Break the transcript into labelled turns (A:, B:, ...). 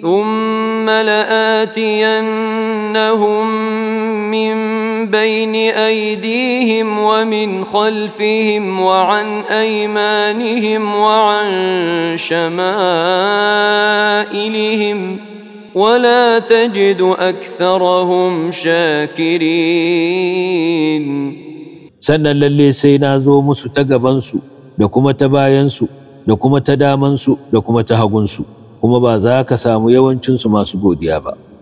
A: ثم لآتينهم من بين أيديهم ومن خلفهم وعن أيمانهم وعن شمائلهم ولا تجد أكثرهم شاكرين.
B: sannan lalle sai na zo musu ta gabansu da kuma ta bayansu da kuma ta damansu da kuma ta hagunsu, kuma ba za ka samu yawancinsu masu godiya ba.